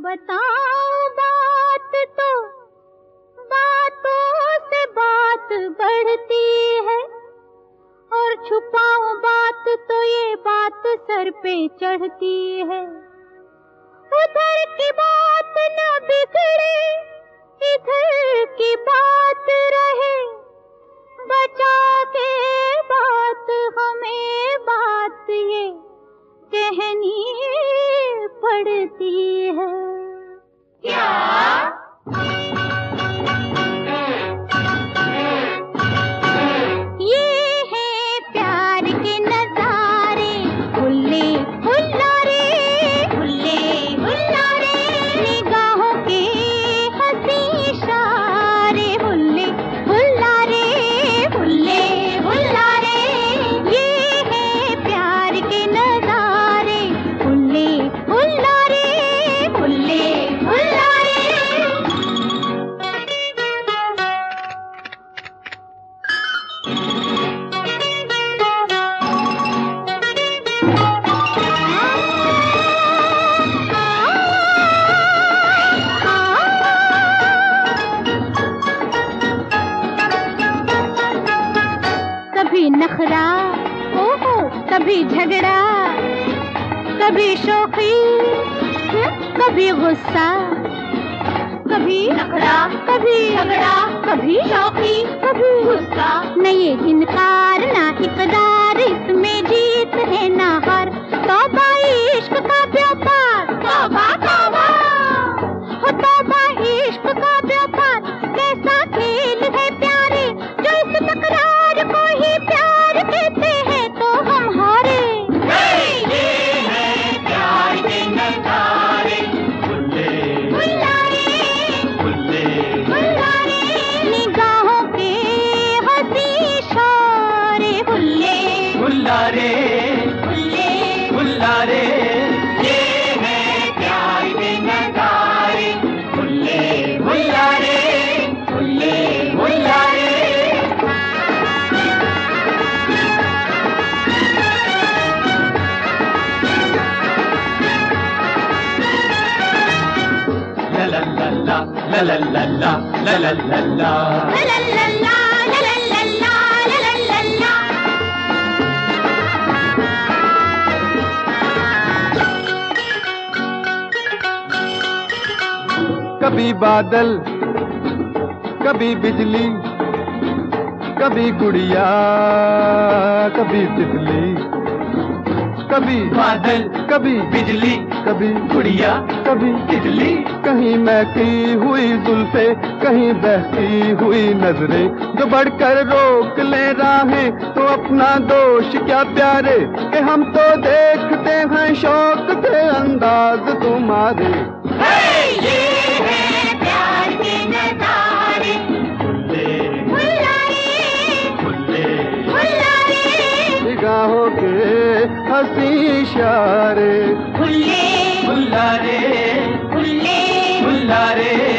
बताऊं बात तो बातों से बात बढ़ती है, और छुपाऊं बात तो ये बात सर पे चढ़ती है। उधर की बात न बिगड़े, इधर की बात रहे, बचा के बात हमें बात ये कहनी पड़ती है। क्या? ये है प्यार के नजारे, हुल्ले हुल्लारे, हुल्ले हुल्लारे, निगाहों के हंसी इशारे, हुल्ले हुल्लारे, हुल्ले हुल्लारे। ये है प्यार के नजारे, हुल्ले हुल्लारे, हुल्ले हुल्लारे। कभी नखरा, ओहो, कभी झगड़ा, कभी शौकी, कभी गुस्सा, कभी नखरा, कभी झगड़ा, कभी शौकी, कभी गुस्सा। न ये इनकार ना इकरार, इसमें जीत है ना हार। तौबा इश्क का व्यापार, तौबा तौबा, हो तौबा इश्क का व्यापार। कैसा खेल है प्यारे, जो इस तकरार को ही प्यार कहते हैं तो हम हारे। ये है प्यार के नजारे, हुल्ले हुल्लारे, हुल्ले हुल्लारे, निगाहों के हंसी इशारे, हुल्ले हुल्लारे, हुल्ले हुल्लारे। ये है प्यार के नजारे, हुल्ले हुल्लारे, हुल्ले हुल्लारे। La la la la la la la la la la la la. कभी बादल, कभी बिजली, कभी गुड़िया, कभी तितली, कभी बादल, कभी बिजली, कभी गुड़िया, कभी तितली। कहीं महकी हुई जुल्फे, कहीं बहती हुई नजरें, जो बढ़कर रोक ले राहें तो अपना दोष क्या प्यारे, कि हम तो देखते हैं शौक से अंदाज तुम्हारे। ये है प्यार के नजारे, हुल्ले हुल्लारे, हुल्ले हुल्लारे, निगाहों के हंसी इशारे, हुल्ले हुल्लारे, हुल्ले हुल्लारे।